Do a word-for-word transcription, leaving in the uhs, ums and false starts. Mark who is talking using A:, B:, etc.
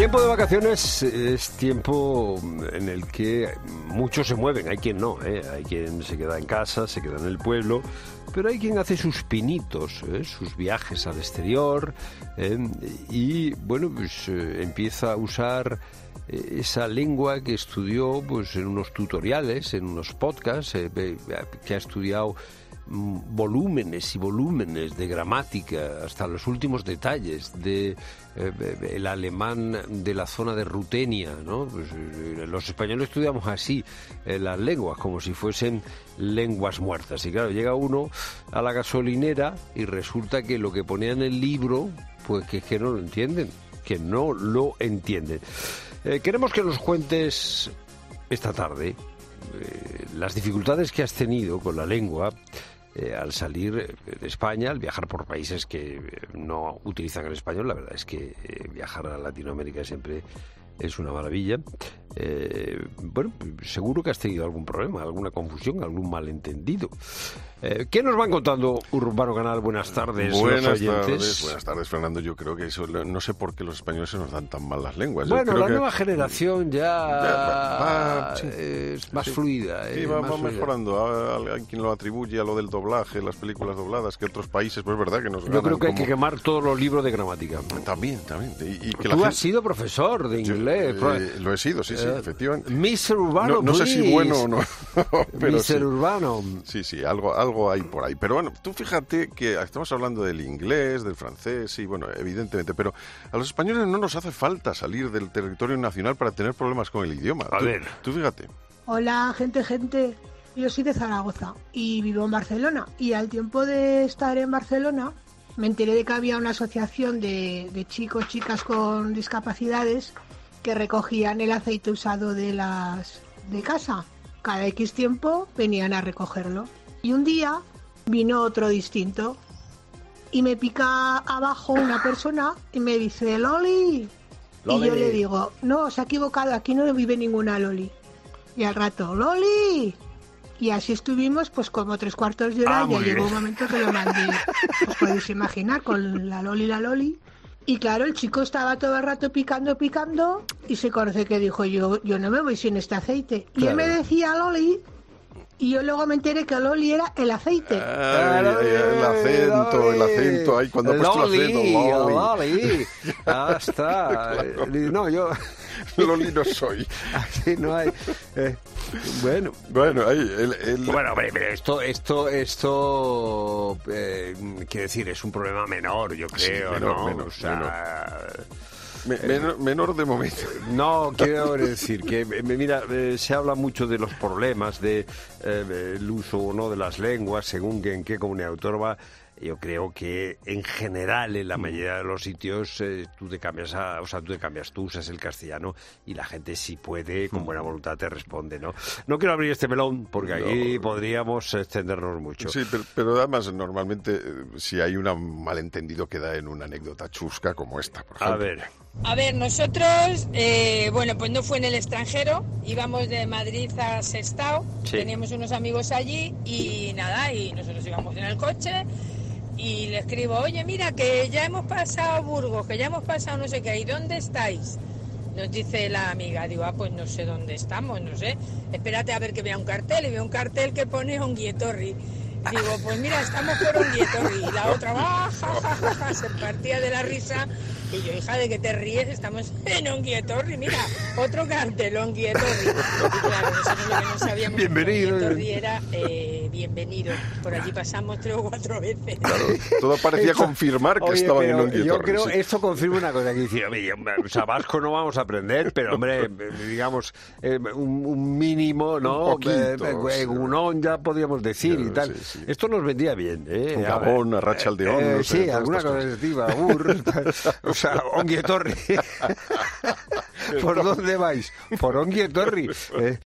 A: tiempo de vacaciones es tiempo en el que muchos se mueven, hay quien no, ¿eh? Hay quien se queda en casa, se queda en el pueblo, pero hay quien hace sus pinitos, ¿eh? Sus viajes al exterior, ¿eh? Y bueno, pues eh, empieza a usar eh, esa lengua que estudió pues en unos tutoriales, en unos podcasts, eh, que ha estudiado volúmenes y volúmenes de gramática hasta los últimos detalles de eh, el alemán de la zona de Rutenia, ¿no? Pues, eh, los españoles estudiamos así eh, las lenguas como si fuesen lenguas muertas y claro, llega uno a la gasolinera y resulta que lo que ponía en el libro pues que es que no lo entienden, que no lo entienden. Eh, queremos que nos cuentes esta tarde eh, las dificultades que has tenido con la lengua Eh, al salir de España, al viajar por países que no utilizan el español. La verdad es que eh, viajar a Latinoamérica siempre es una maravilla. Eh, bueno, seguro que has tenido algún problema, alguna confusión, algún malentendido. Eh, ¿Qué nos van contando, Urbano Canal? Buenas tardes,
B: buenas
A: los oyentes.
B: Tardes, buenas tardes, Fernando. Yo creo que eso, no sé por qué los españoles se nos dan tan mal las lenguas.
A: Bueno,
B: Yo creo
A: la
B: que
A: nueva generación ya,
B: ya va, va, sí,
A: es más
B: sí,
A: fluida.
B: Sí,
A: eh,
B: va,
A: más
B: va
A: fluida.
B: mejorando. Hay quien lo atribuye a lo del doblaje, las películas dobladas, que otros países, pues es verdad que nos
A: Yo
B: ganan
A: creo que
B: como...
A: hay que quemar todos los libros de gramática.
B: También, también. Y, y que
A: Tú
B: la
A: has
B: gente...
A: sido profesor de inglés.
B: Yo, eh, lo he sido, sí, sí,
A: eh,
B: efectivamente.
A: mister Urbano,
B: No, no sé
A: please.
B: si bueno o no, pero
A: mister
B: sí.
A: Urbano.
B: Sí, sí, algo, algo hay por ahí. Pero bueno, tú fíjate que estamos hablando del inglés, del francés, sí, bueno, evidentemente, pero a los españoles no nos hace falta salir del territorio nacional para tener problemas con el idioma.
A: A
B: tú,
A: ver.
B: Tú fíjate.
C: Hola, gente, gente. Yo soy de Zaragoza y vivo en Barcelona. Y al tiempo de estar en Barcelona, me enteré de que había una asociación de, de chicos, chicas con discapacidades que recogían el aceite usado de las de casa. Cada X tiempo venían a recogerlo. Y un día vino otro distinto. Y me pica abajo una persona y me dice, Loli.
A: Loli.
C: Y yo le digo, no, se ha equivocado, aquí no vive ninguna Loli. Y al rato, Loli. Y así estuvimos pues como tres cuartos de hora.
A: Ah,
C: Ya
A: muy
C: llegó
A: bien.
C: un momento que lo mandé, os podéis imaginar, con la Loli, la Loli. Y claro, el chico estaba todo el rato picando, picando, y se conoce que dijo, yo yo no me voy sin este aceite. Y
A: Claro.
C: él me decía Loli, y yo luego me enteré que Loli era el aceite.
B: Ay, ay, el acento, el acento, ahí cuando ha puesto el acento, Loli.
A: Loli. Ah, está.
B: Claro.
A: No, yo...
B: Loli no soy.
A: Así no hay... eh, bueno...
B: Bueno, ahí, el, el...
A: Bueno, hombre, pero esto, esto, esto, eh, quiero decir, es un problema menor, yo
B: Sí,
A: creo,
B: menor,
A: ¿no?
B: menor,
A: o sea,
B: Me- menor, menor de momento.
A: no, quiero decir que, eh, mira, eh, se habla mucho de los problemas de eh, el uso o no de las lenguas, según que en qué comunidad autónoma. Yo creo que en general en la mayoría de los sitios eh, tú te cambias a, o sea, tú te cambias, tú usas el castellano y la gente si puede, con buena voluntad te responde, ¿no? No quiero abrir este melón porque aquí
B: No.
A: podríamos extendernos mucho.
B: Sí, pero, pero además normalmente eh, si hay un malentendido queda en una anécdota chusca como esta, por ejemplo.
A: A ver,
D: A ver, nosotros, eh, bueno, pues no fue en el extranjero, íbamos de Madrid a Sestao,
A: Sí.
D: teníamos unos amigos allí y nada, y nosotros íbamos en el coche y le escribo, oye, mira, que ya hemos pasado Burgos, que ya hemos pasado no sé qué, ¿y dónde estáis? Nos dice la amiga, digo, ah, pues no sé dónde estamos, no sé, espérate a ver que vea un cartel, y veo un cartel que pone Onguietorri. Digo, pues mira, estamos por Onguietorri. Y la otra, ¡ah, ja, ja, ja, ja! Se partía de la risa. Y yo, hija, ¿de qué te ríes? Estamos en Onguietorri, mira, otro cartel, Onguietorri. Y claro, nosotros lo que no sabíamos
A: Bienvenido.
D: que Onguietorri era eh, bienvenido. Por allí pasamos tres o cuatro veces.
B: Claro, todo parecía
A: Esto-
B: confirmar que
A: Oye,
B: estaban
A: pero
B: en un
A: yo creo
B: sí.
A: esto confirma una cosa que dice, oye, o sea, vasco no vamos a aprender, pero hombre, digamos, eh, un, un mínimo, ¿no?
B: Un poquito,
A: Eh,
B: sí.
A: Egunon ya podríamos decir
B: Ya,
A: y tal.
B: sí, sí.
A: Esto nos vendía bien, ¿eh?
B: Un
A: A ver,
B: Gabón, Arratsaldeon,
A: eh,
B: no sé,
A: sí,
B: todas
A: alguna
B: estas
A: cosa
B: cosas.
A: de Agur, o sea, Onguietorri. ¿Por dónde vais? Por Onguietorri. Eh,